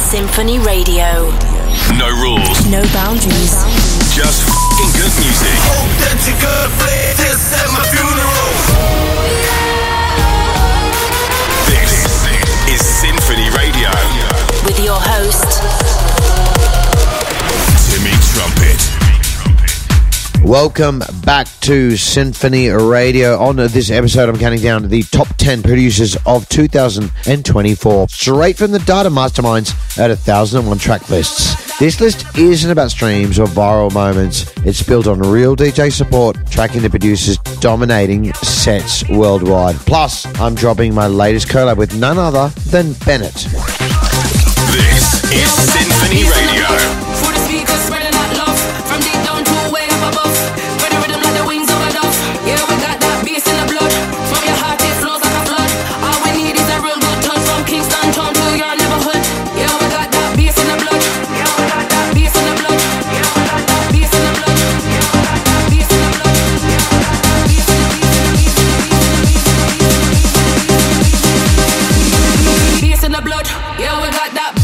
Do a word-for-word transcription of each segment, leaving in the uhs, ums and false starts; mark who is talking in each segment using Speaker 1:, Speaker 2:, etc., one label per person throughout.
Speaker 1: Symphony Radio.
Speaker 2: No rules.
Speaker 1: No boundaries.
Speaker 2: Just f***ing good music.
Speaker 3: Hope that you're good, please. This at my funeral.
Speaker 2: This is Symphony Radio.
Speaker 1: With your host,
Speaker 2: Timmy Trumpet.
Speaker 4: Welcome back to Symphony Radio. On this episode, I'm counting down the top ten producers of two thousand twenty-four, straight from the data masterminds at one thousand one track lists. This list isn't about streams or viral moments. It's built on real D J support, tracking the producers dominating sets worldwide. Plus, I'm dropping my latest collab with none other than Bennett.
Speaker 2: This is Symphony Radio.
Speaker 5: For the speakers spreading out love, from deep down to way up above. For the rhythm like the wings of a dove. Yeah, we got that bass in the blood. From your heart it flows like a flood. All we need is a real good touch from Kingston town to your neighborhood. Yeah, we got that bass in the blood. Yeah, we got that bass in the blood. Yeah, we got that bass in the blood. Yeah, we got that bass in the blood. Bass in the blood. Yeah, we got that.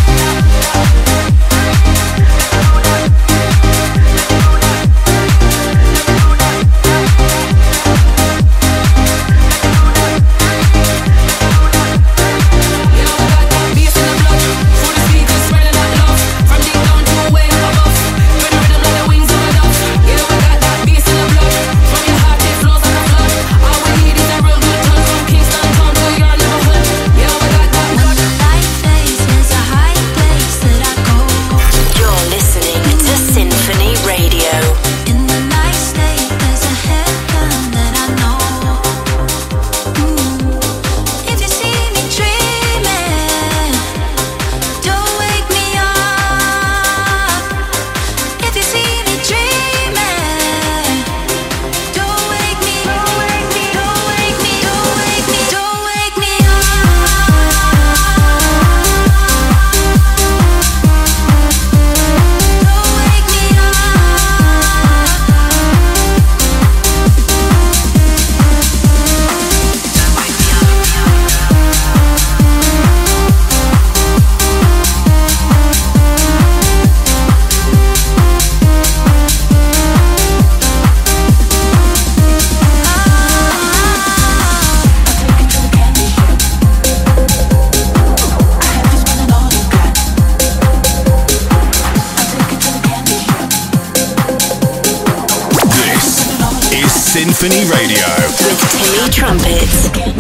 Speaker 2: Symphony Radio.
Speaker 1: With Timmy Trumpet.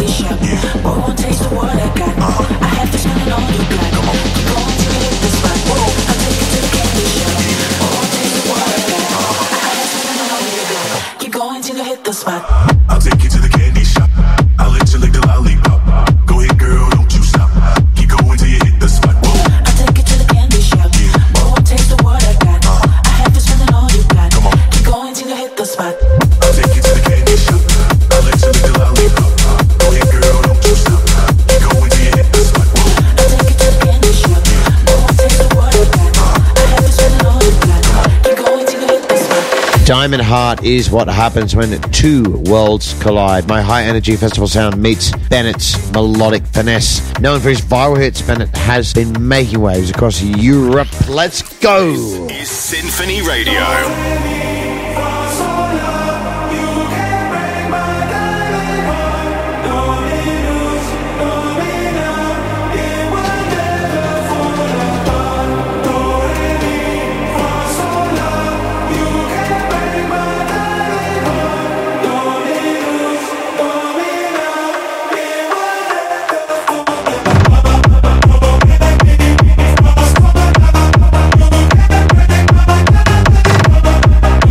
Speaker 5: Keep going till you hit the spot.
Speaker 3: I'll take you to the candy shop. I'll let you lick the lollipop. Go ahead, girl, don't you stop. Keep going till you hit the spot. Whoa.
Speaker 5: I'll take you to the candy shop. Oh, taste of what I got. I have to spend all you got.
Speaker 3: Come on.
Speaker 5: Keep going till you hit the spot.
Speaker 3: I'll take you to the candy shop. I'll let you lick the lollipop. Go ahead, girl, don't you stop. Keep going till you hit the spot. Whoa.
Speaker 5: I'll take you to the candy shop. Oh, taste of what I got. I have to spend all you got. Keep going till you hit the spot.
Speaker 4: Diamond Heart is what happens when two worlds collide. My high energy festival sound meets Bennett's melodic finesse. Known for his viral hits, Bennett has been making waves across Europe. Let's go!
Speaker 2: This is Symphony Radio.
Speaker 3: We'll be right back.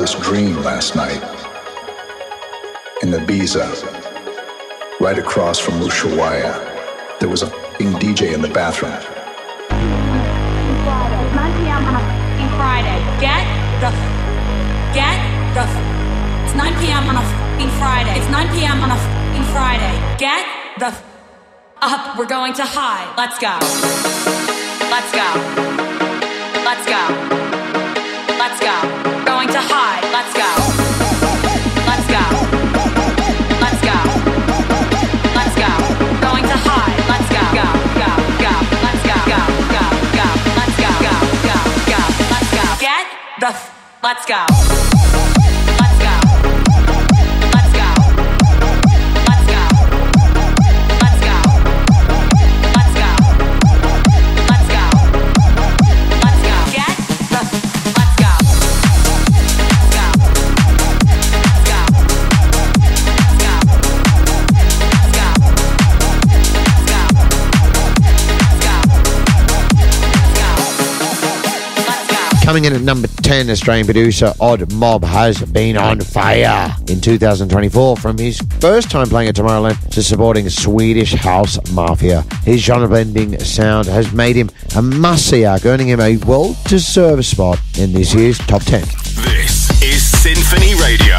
Speaker 3: this dream last night in Ibiza, right across from Ushuaia. There was a f***ing D J in the bathroom.
Speaker 6: nine p.m. on a f***ing Friday. Get the f- Get the f- It's nine p.m. on a f***ing Friday. It's nine p.m. on a f***ing Friday. Get the f- up. We're going to high. Let's go. Let's go. Let's go. Let's go. Going to high. Let's go. Let's go. Let's go. Let's go. Going to high. Let's go. Go. Go. Go. Let's go. Go. Go. Go. Let's go. Go. Go. Go. Let's go. Get the f- Let's go. Let's go. Let's go. Let's go. Let's go. Let's go. Let's go. Let's go. Get the f- Let's go. Let's go. Let's go. Let's go. Let's go. Let's go. Let's go.
Speaker 4: Coming in at number ten, Australian producer Odd Mob has been on fire in two thousand twenty-four, from his first time playing at Tomorrowland to supporting Swedish House Mafia. His genre-blending sound has made him a must-see act, earning him a well-deserved spot in this year's top ten.
Speaker 2: This is Symphony Radio.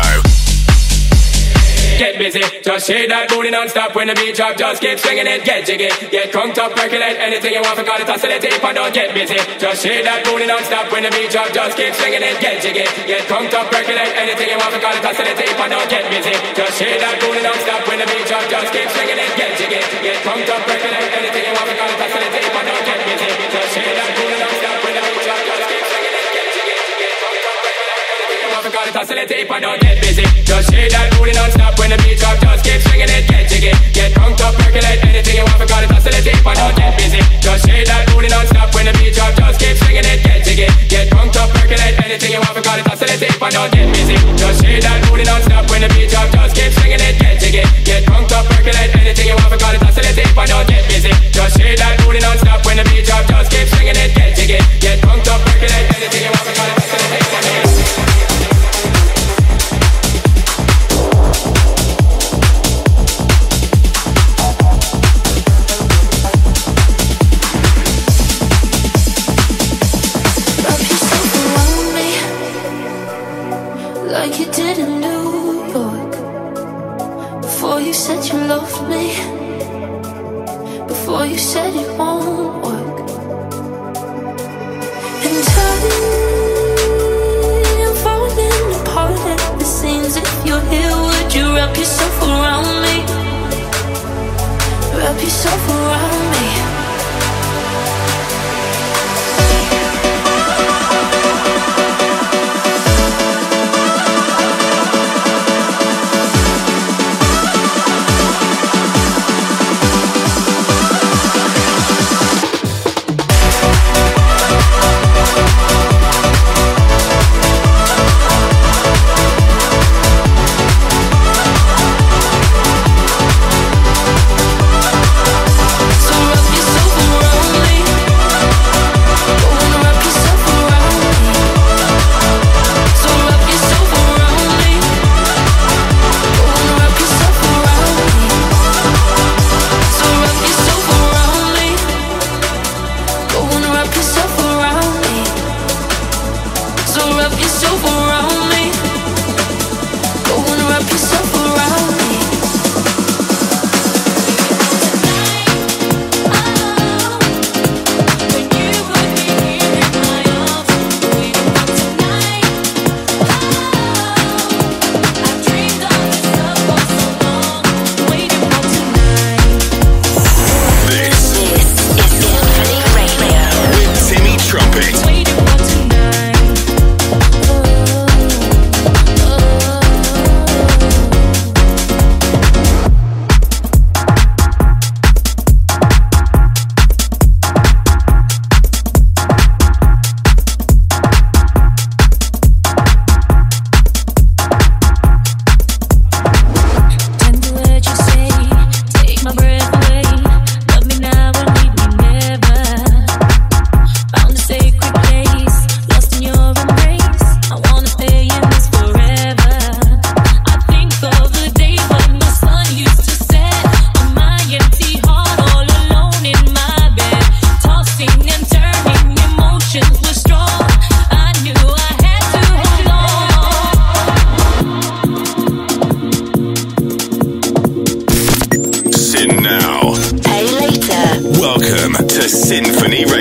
Speaker 7: Get busy, just shake that booty non-stop. When the beat drop, just keep swinging it. Get jiggy, get crunked up, percolate anything you want. Forgot it, oscillate it, and don't get busy. Just shake that booty non-stop. When the beat drop, just keep swinging it. Get jiggy, get crunked up, percolate anything you want. Forgot it, oscillate it, and don't get busy. Just shake that booty non-stop. When the beat drop, just keep swinging it. Get jiggy, get crunked up, percolate anything you want. Forgot it, oscillate it, and don't get busy. Just shake that booty non-stop. When the beat drop, just keep swinging it. Get jiggy, get crunked up, percolate anything you want. Forgot it, oscillate it, and don't get busy. Just shake that booty non-stop. When the beat drop, just keep swinging it, get jiggy, get crunked up, percolate anything you want. Forgot it, oscillate it, and don't get busy. Just shake that booty non-stop. When the beat drop, just keep swinging it, get jiggy, get crunked up, percolate anything you want. Forgot it, oscillate it, and don't get busy. Just shake that booty non-stop. When the beat drop, just keep swinging it, get jiggy, get crunked up, percolate anything you want. Forgot it, oscillate it, and don't get busy. Just shake that booty non-stop. When the beat drop, just keep swinging it, get jiggy, get crunked up, percolate anything you want. Forgot it, oscillate it, and don't get busy.
Speaker 8: Like you did in New York. Before you said you loved me, before you said it won't work. And I'm falling apart at the seams. If you're here, would you wrap yourself around me? Wrap yourself around me.
Speaker 2: This is Symphony Radio with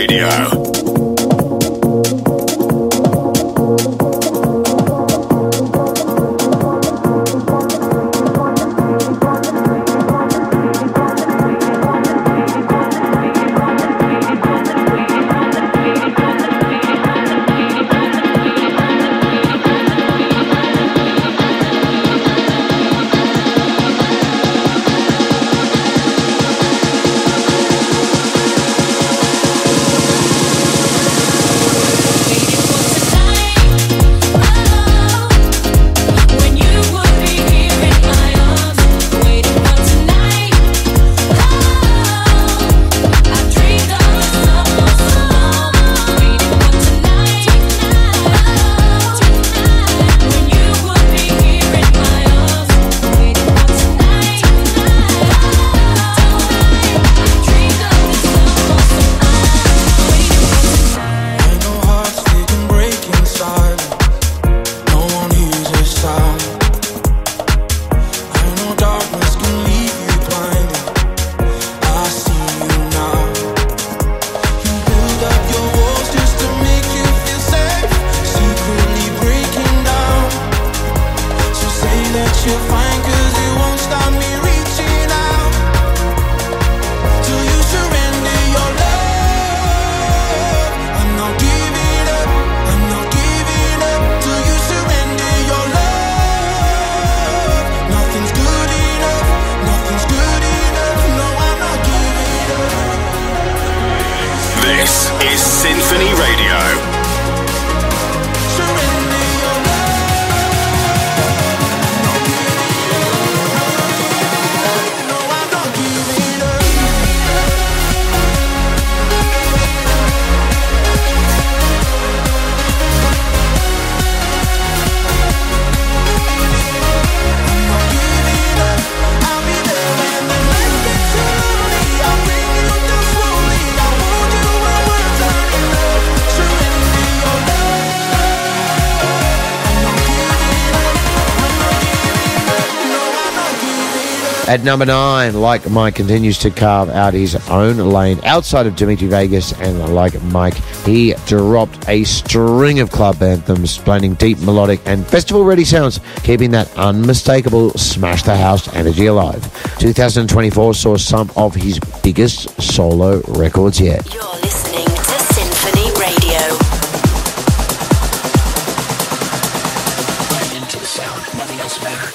Speaker 2: Radio.
Speaker 4: At number nine, Like Mike continues to carve out his own lane outside of Dimitri Vegas, and Like Mike, he dropped a string of club anthems, blending deep melodic and festival-ready sounds, keeping that unmistakable smash the house energy alive. twenty twenty-four saw some of his biggest solo records yet.
Speaker 1: You're listening to Symphony Radio.
Speaker 9: Into the sound, nothing else matters.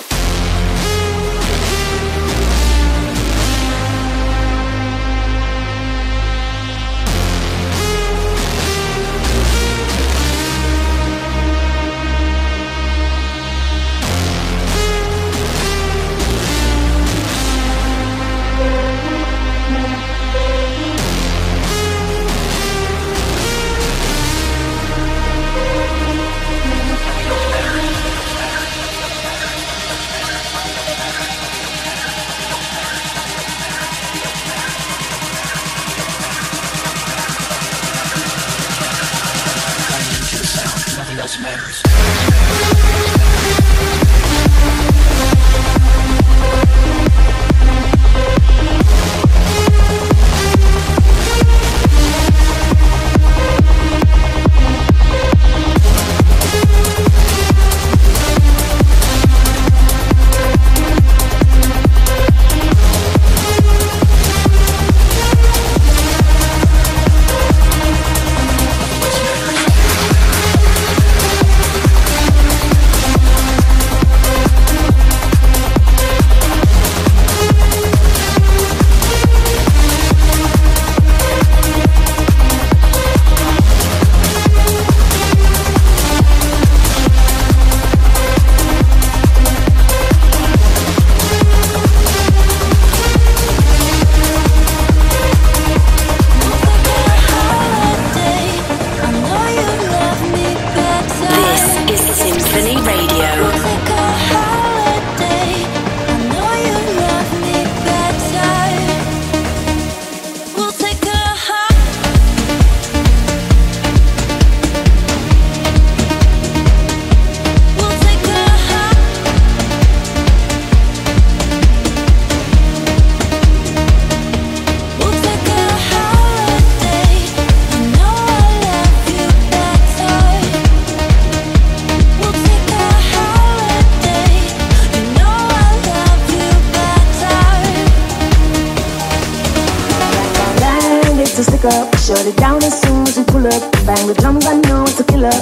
Speaker 10: shut it down as soon as we pull up. Bang the drums, I know it's a killer.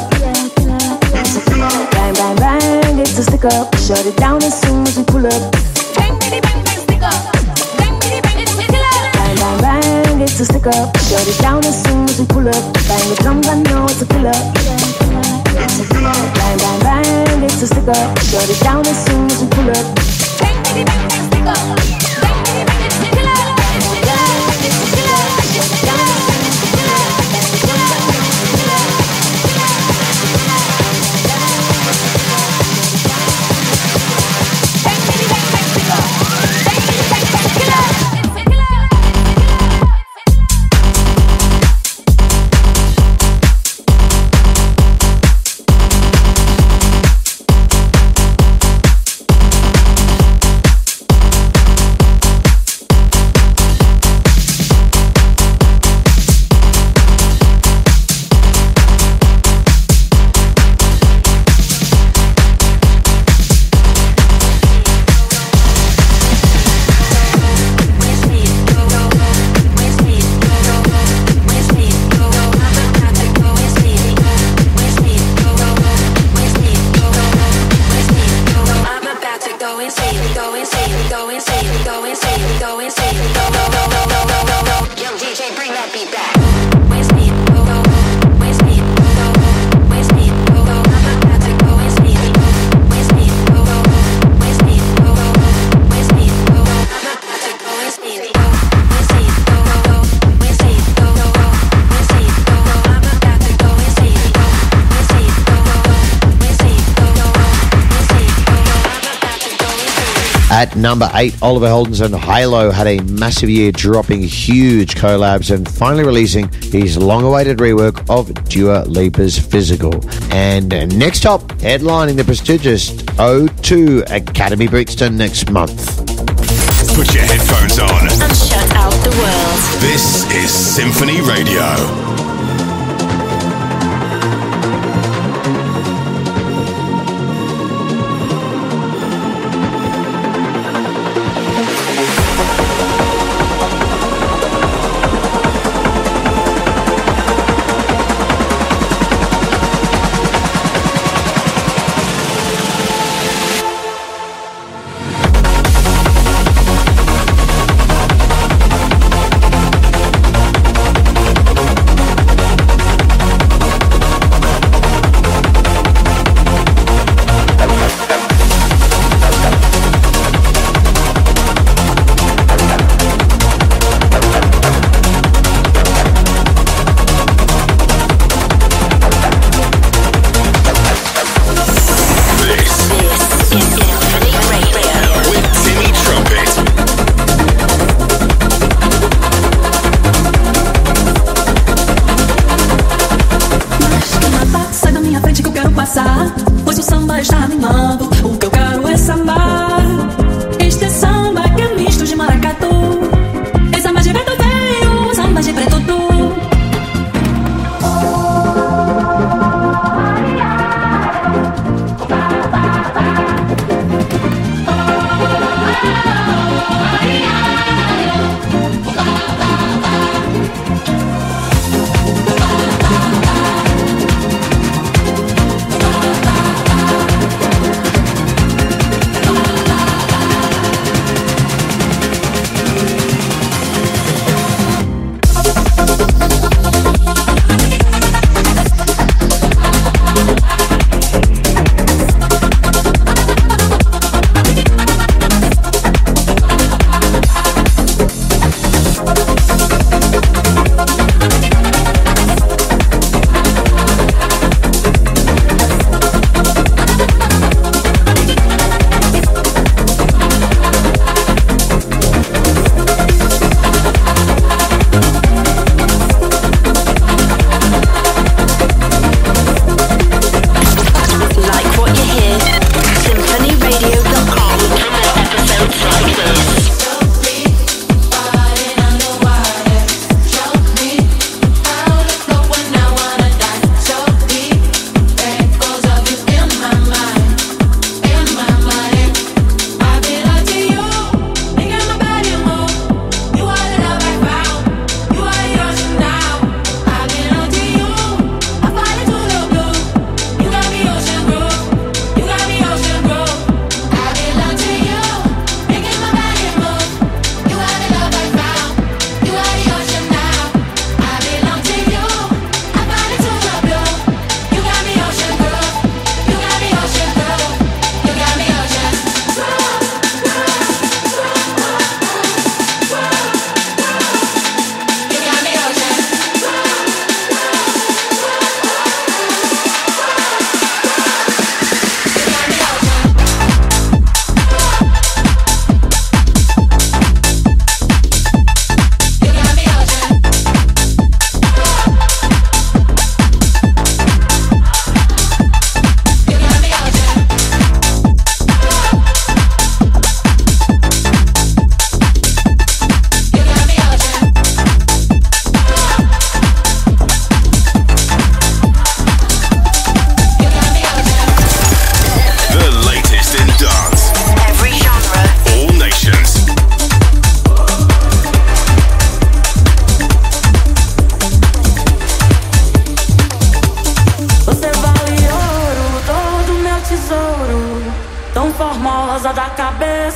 Speaker 10: Bang, bang, bang, it's a stick up. Shut it down as soon as we pull up. Bang, bang, bang, bang, stick up. Bang, bang, bang, it's a killer. Bang, bang, bang, it's a stick up. Shut it down as soon as we pull up. Bang the drums, I know it's a killer. Bang, bang, bang, it's a stick up. Shut it down as soon as we pull up. Bang, bang, bang, bang, stick up. Bang, bang, bang, it's a killer. It's a killer. It's a killer. It's a killer.
Speaker 4: At number eight, Oliver Heldens and Halo had a massive year, dropping huge collabs and finally releasing his long-awaited rework of Dua Lipa's Physical. And next up, headlining the prestigious O two Academy Brixton next month.
Speaker 2: Put your headphones on
Speaker 1: and shut out the world.
Speaker 2: This is Symphony Radio.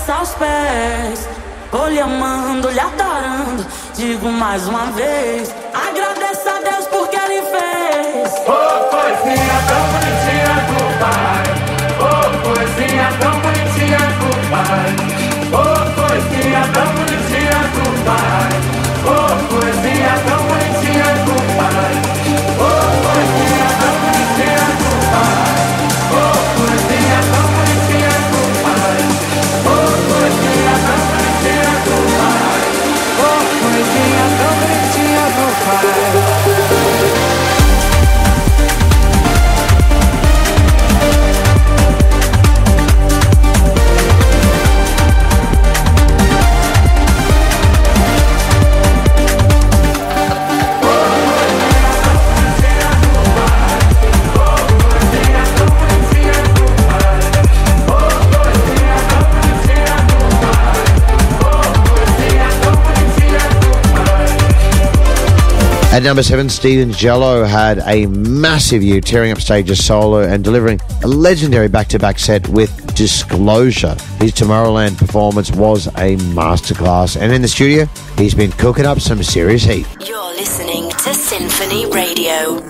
Speaker 11: atravessar os pés. Tô lhe amando, lhe adorando. Digo mais uma vez, agradeça a Deus por que Ele fez.
Speaker 12: Oh, coisinha tão bonitinha do pai. Oh, coisinha tão bonitinha do pai. Oh, coisinha tão bonitinha do pai. Oh, coisinha tão bonitinha do pai. Oh, coisinha tão bonitinha do pai. Oh, coisinha tão bonitinha do pai. Oh, coisinha tão bonitinha do pai. Oh, coisinha tão bonitinha do pai.
Speaker 4: At number seven, Stephen Jello had a massive year, tearing up stages solo and delivering a legendary back-to-back set with Disclosure. His Tomorrowland performance was a masterclass, and in the studio, he's been cooking up some serious heat.
Speaker 1: You're listening to Symphony Radio.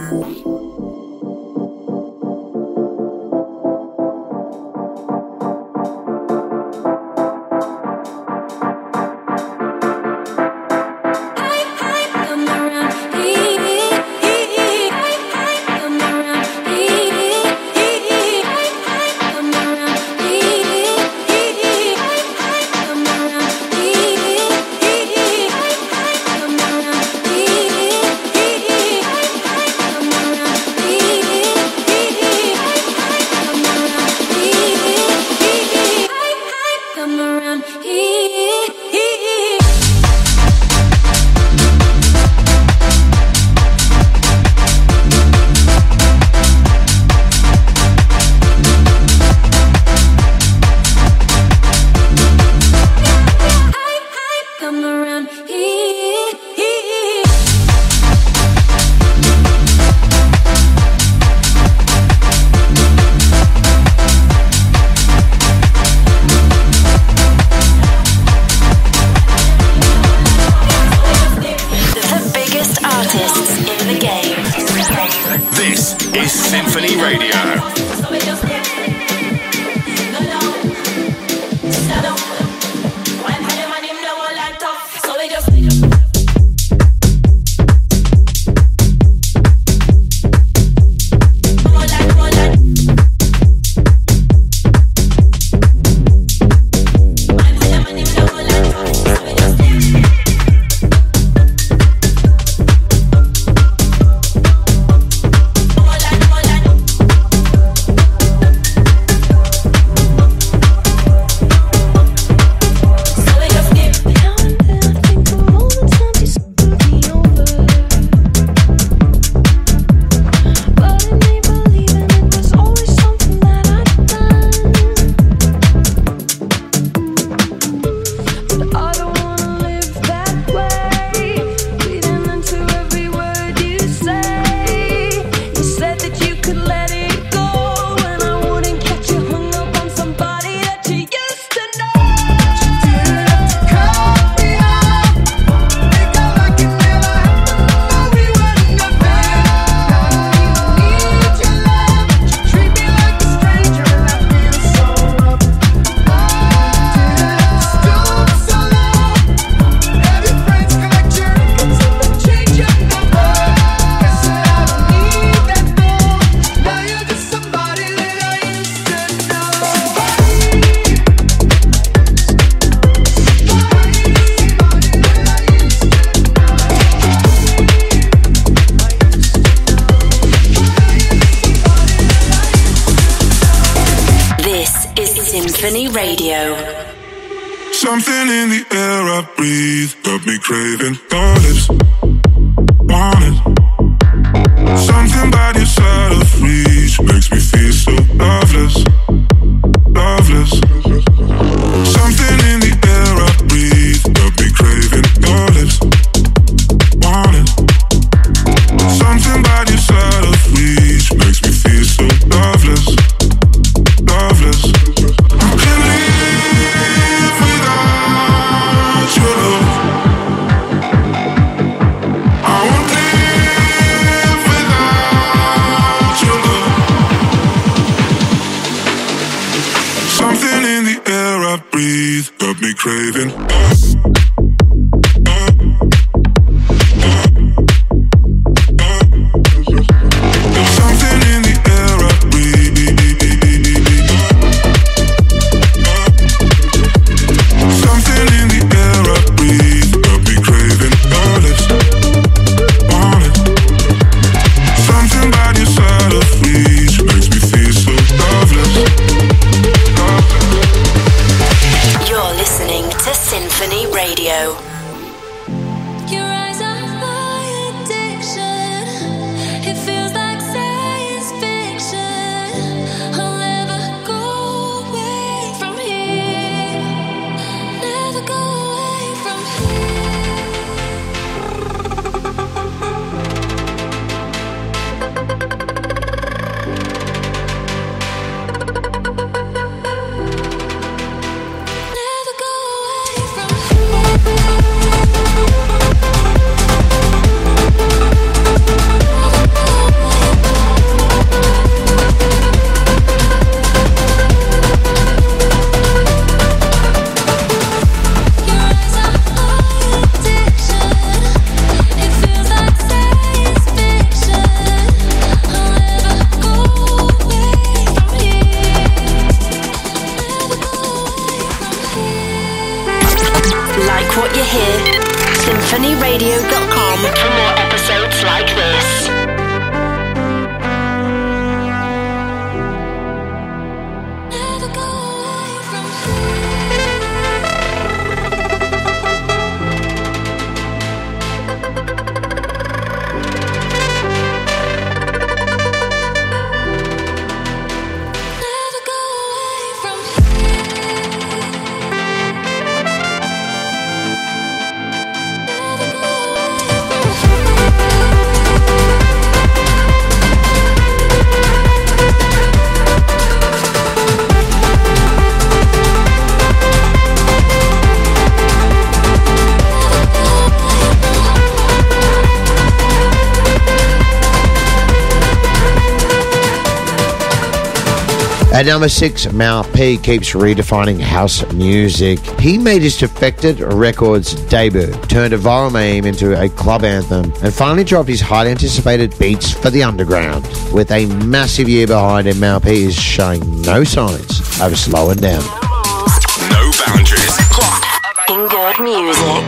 Speaker 1: Symphony Radio.
Speaker 13: Something in the air I breathe got me craving your lips. Want it. Something about your side of reach makes me feel so loveless, loveless. Something in the air I breathe got me craving your lips. Want it. Something about your side of reach makes me feel so loveless, loveless. I can live
Speaker 4: At number six, Mal P keeps redefining house music. He made his Defected Records debut, turned a viral meme into a club anthem, and finally dropped his highly anticipated Beats for the Underground. With a massive year behind him, Mal P is showing no signs of slowing down.
Speaker 2: No boundaries.
Speaker 1: In good music.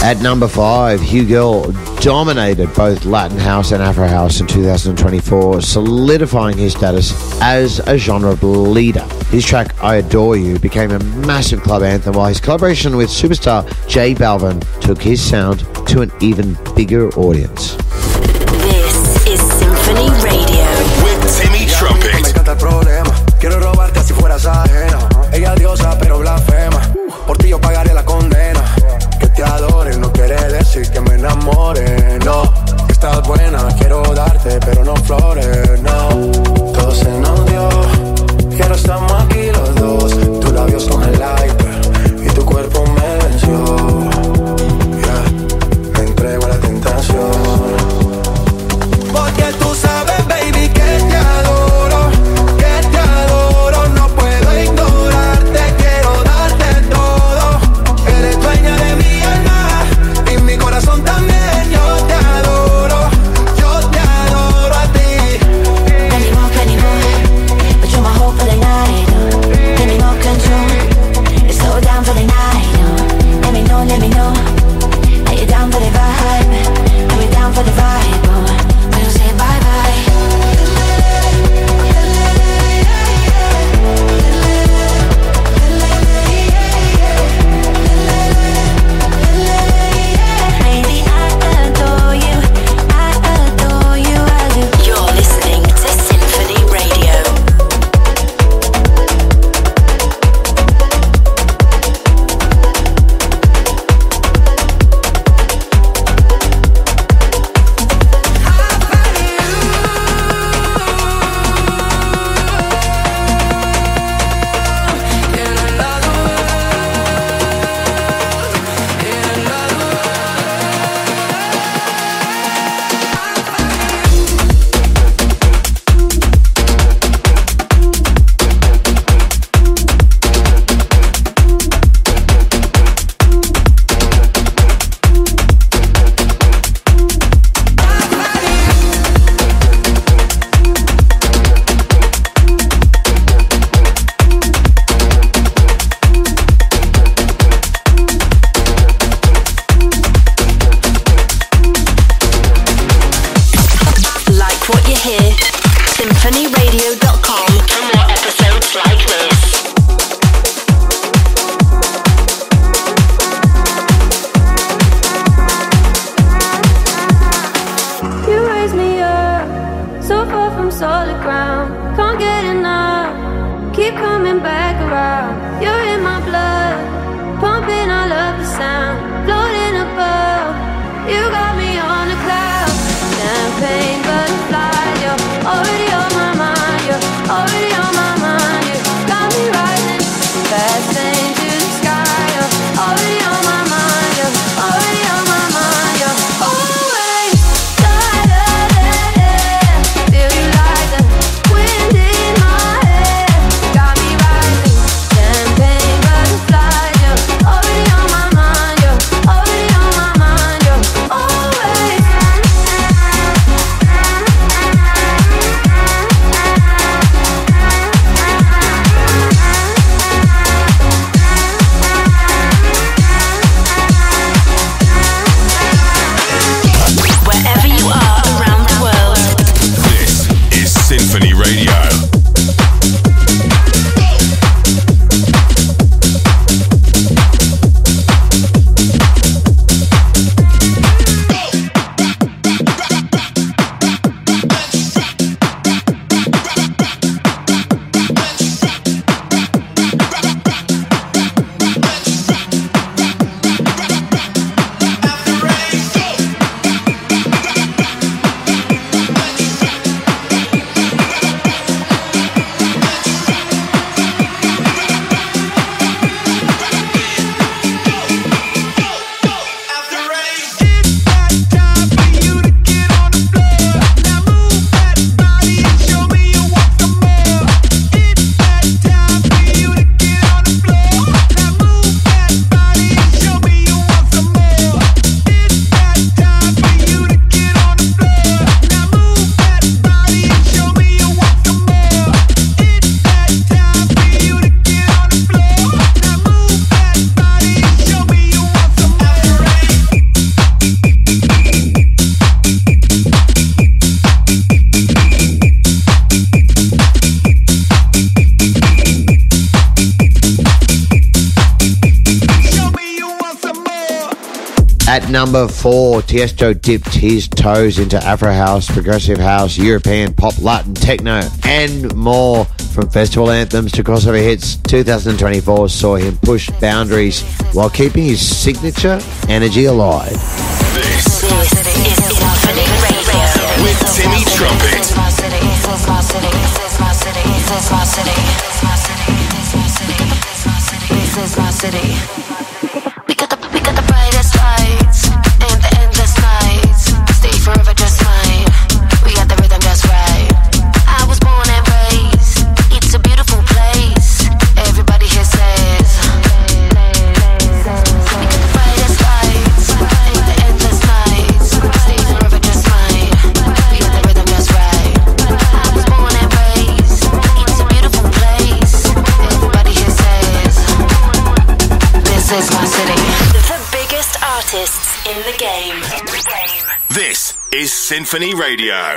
Speaker 4: At number five, Hugh Girl dominated both Latin House and Afro House in two thousand twenty-four, solidifying his status as a genre leader. His track, I Adore You, became a massive club anthem, while his collaboration with superstar J Balvin took his sound to an even bigger audience.
Speaker 1: This is Symphony Radio.
Speaker 2: With Timmy Trumpet.
Speaker 14: Me encanta el problema. Quiero robarte si fueras ajena. Ella diosa pero blasfema. Por ti yo pagaré la condena. Que te adore no quiere decir que me enamore. No, estás buena, quiero darte pero no flores. No, todo se nos dio y ahora estamos aquí los dos. Tus labios son el iceberg y tu cuerpo me venció. Yeah, me entrego a la tentación. Porque tú sabes, baby, que te adoro, que te adoro. No puedo ignorarte, quiero darte todo.
Speaker 4: At number four, Tiesto dipped his toes into Afro House, Progressive House, European Pop, Latin, Techno, and more. From festival anthems to crossover hits, two thousand twenty-four saw him push boundaries while keeping his signature energy alive.
Speaker 2: This is Symphony Radio with Timmy Trumpet. This is my city, this is my city, this is my city, this is my city, this is my city. We got the, we got the brightest lights and the endless nights. Stay forever just mine. We got the rhythm just right. I was born and raised. It's a beautiful place. Everybody here says. We got the brightest lights and the endless nights. Stay forever just mine. We got the rhythm just right. I was born and raised. It's a beautiful place. Everybody here says. This is my city.
Speaker 1: The biggest artists in the game.
Speaker 2: This is Symphony Radio.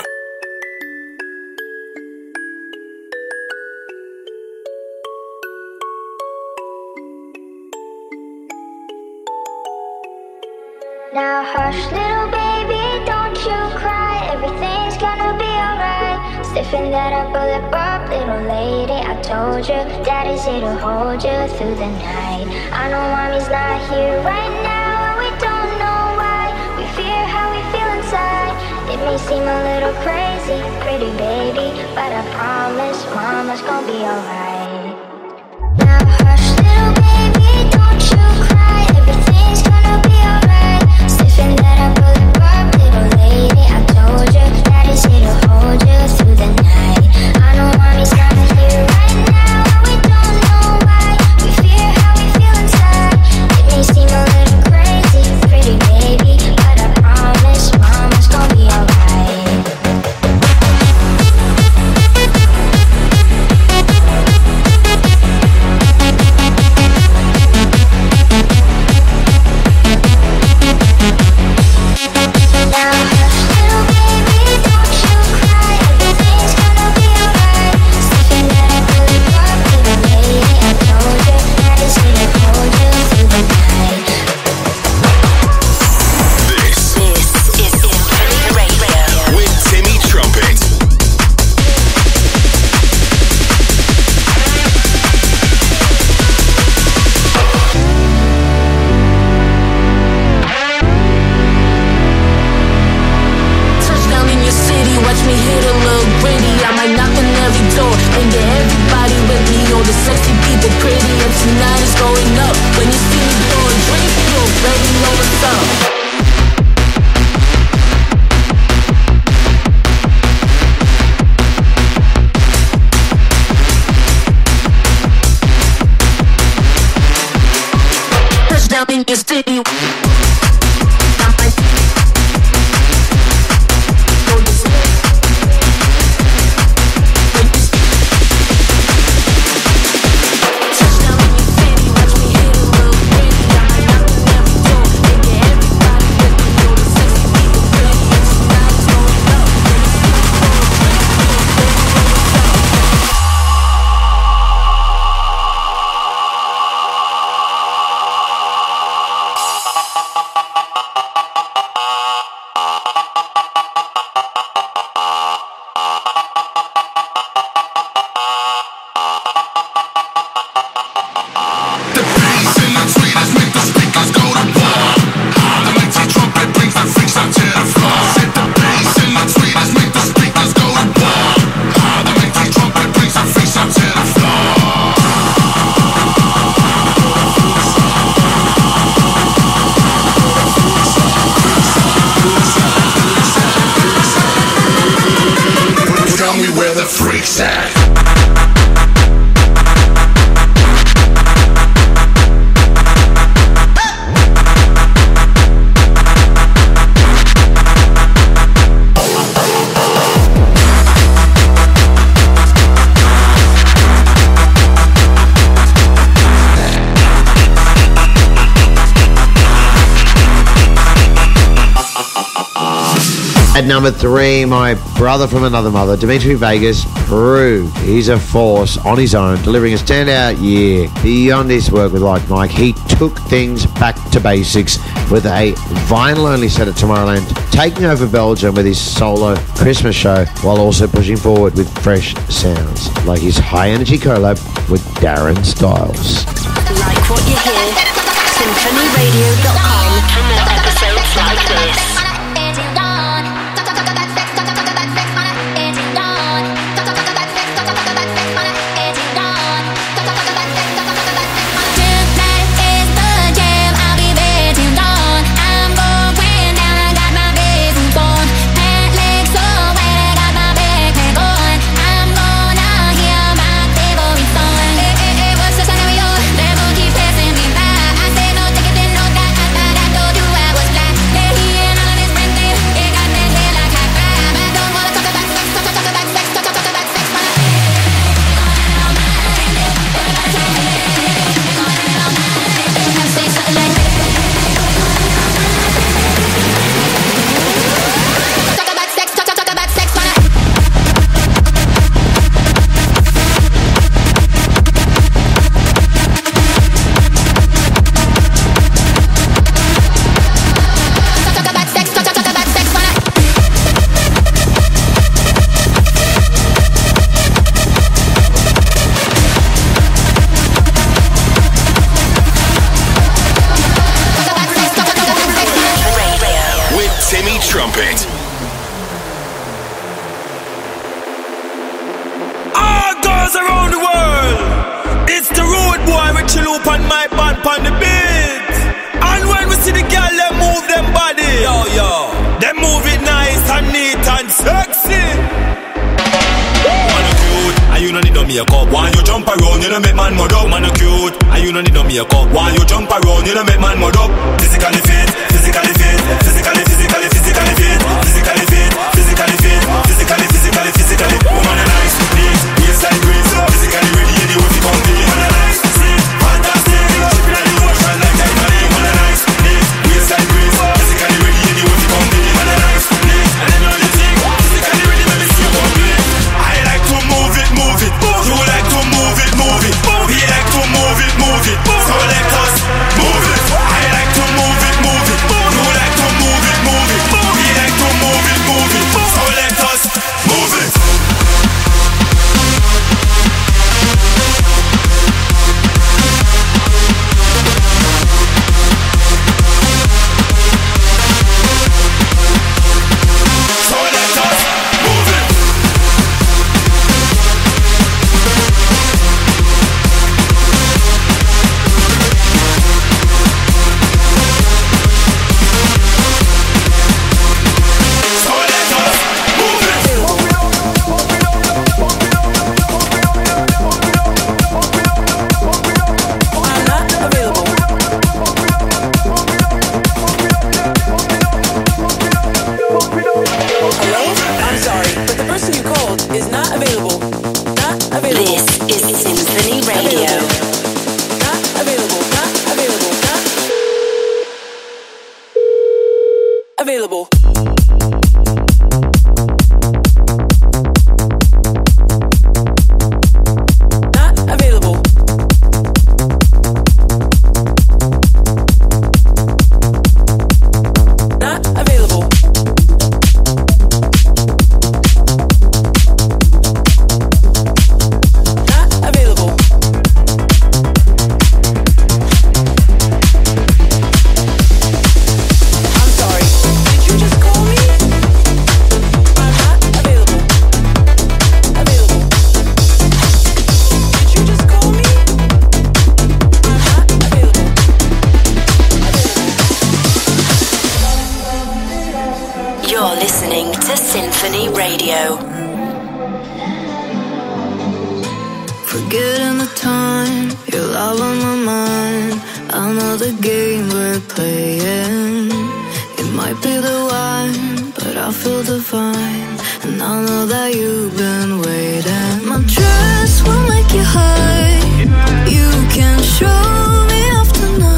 Speaker 15: Now hush, little baby, don't you cry. Everything's gonna be alright. Stiffen that up, pull it up, little lady. I told you, daddy's here to hold you through the night. I know mommy's not here right now, and we don't know why. We fear how we feel inside. It may seem a little crazy, pretty baby, but I promise mama's gonna be alright. Now hush, little baby, don't you cry. Everything's gonna be alright. Stiffen that up, pull it up, little lady. I told you, daddy's here to hold you through the night. I know mommy's not here right now, and we don't know why. We fear how we feel inside. It may seem a little crazy, pretty baby, but I promise mama's gonna be alright.
Speaker 4: At number three, my brother from another mother, Dimitri Vegas, proved he's a force on his own, delivering a standout year. Beyond his work with Like Mike, he took things back to basics with a vinyl-only set at Tomorrowland, taking over Belgium with his solo Christmas show, while also pushing forward with fresh sounds, like his high-energy collab with Darren Styles.
Speaker 1: Like what you hear? symphony radio dot com for more episodes like this.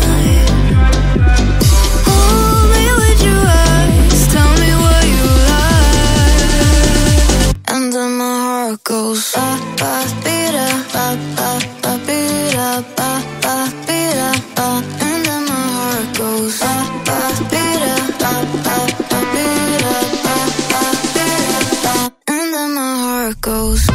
Speaker 16: Hold me with your eyes, tell me what you like.
Speaker 2: And then my heart goes.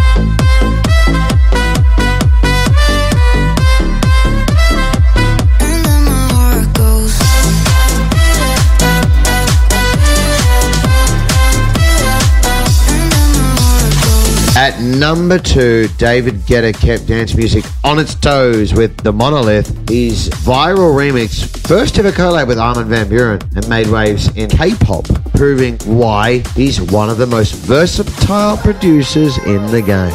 Speaker 4: At number two, David Guetta kept dance music on its toes with The Monolith. His viral remix, first ever collab with Armin van Buuren, and made waves in K-pop, proving why he's one of the most versatile producers in the game.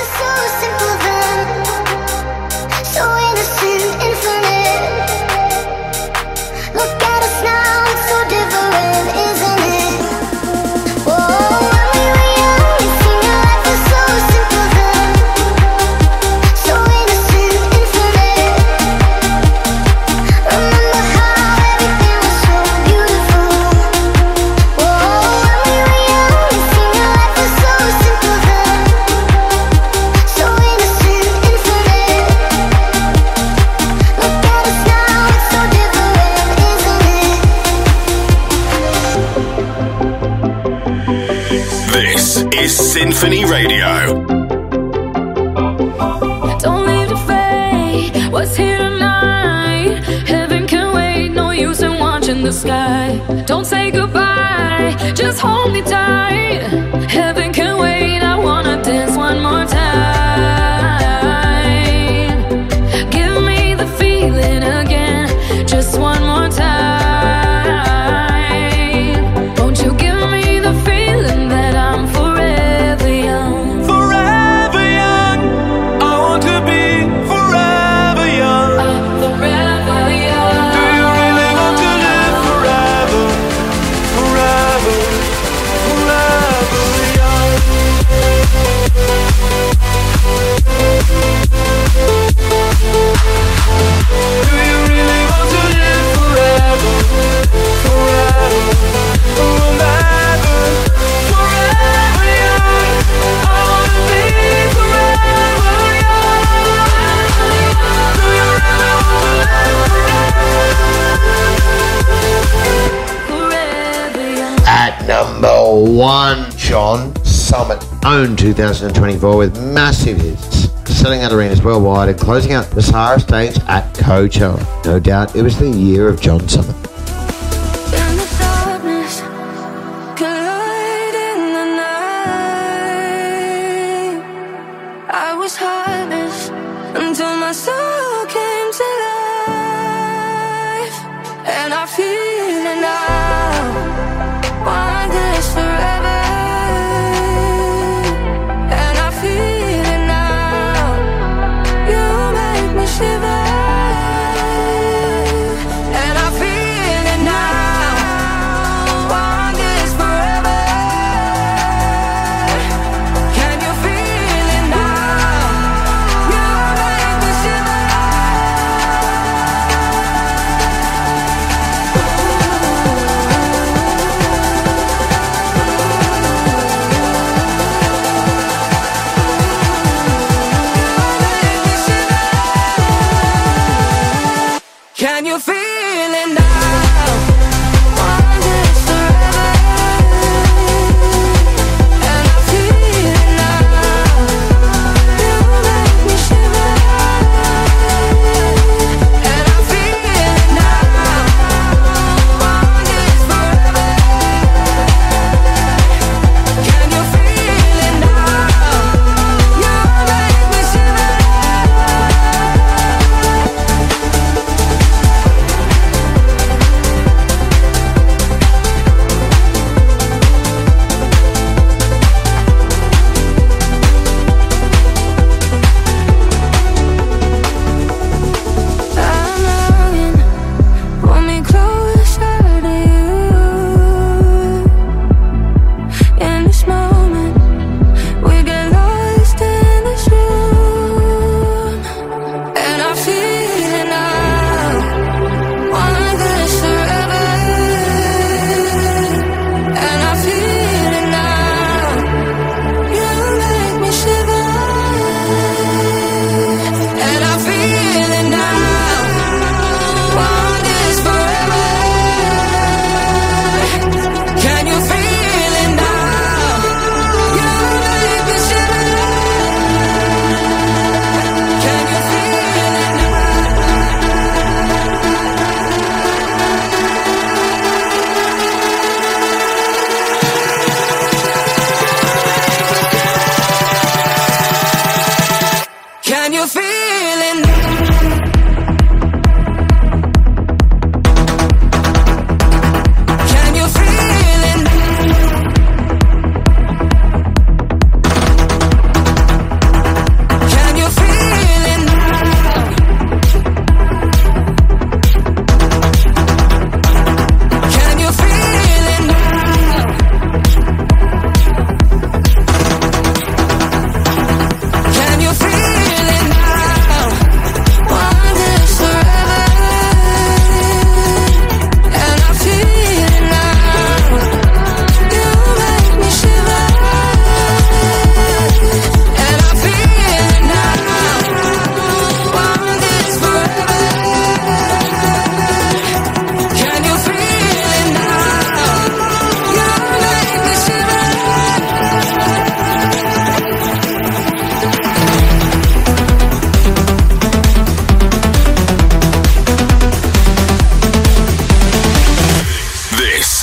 Speaker 16: Symphony Radio.
Speaker 8: Don't leave the fade. What's here tonight? Heaven can wait. No use in watching the sky. Don't say goodbye. Just hold me tight. Heaven can wait. I wanna dance one more time. Give me the feeling again. Just one more time. Won't you give me the feeling that I'm forever?
Speaker 4: Number one, John Summit, owned two thousand twenty-four with massive hits, selling out arenas worldwide and closing out the Sahara stage at Coachella. No doubt it was the year of John Summit.
Speaker 8: In the darkness, collide in the night. I was heartless until my soul came to life, and I feel it now. Want this forever, and I feel it now. You make me shiver, and I feel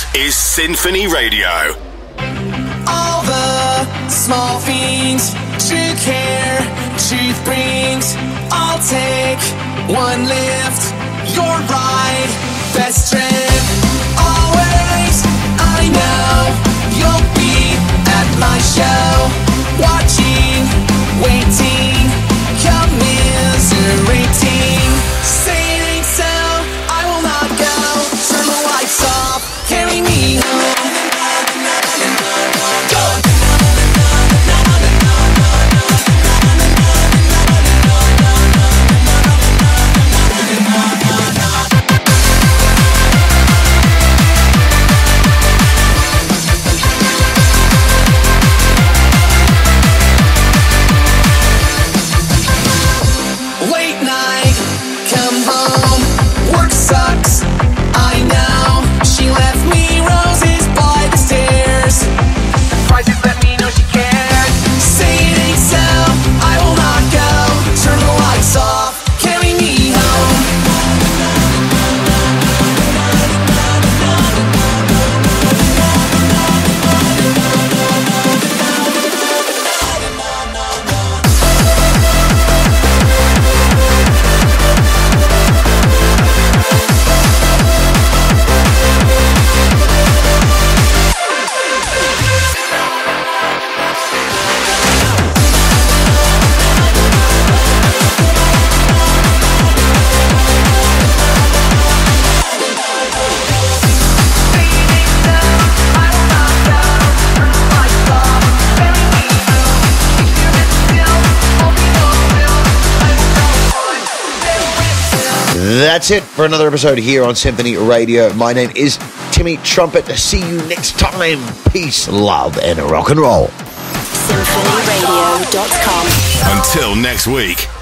Speaker 16: is Symphony Radio.
Speaker 17: All the small things true care, truth brings. I'll take one lift, your ride, best trip. Always, I know you'll be at my show, watching, waiting, commiserating. Say it ain't so, I will not go. Turn the lights off, carry me home.
Speaker 4: That's it for another episode here on Symphony Radio. My name is Timmy Trumpet. See you next time. Peace, love, and rock and roll.
Speaker 1: Symphony Radio dot com.
Speaker 16: Until next week.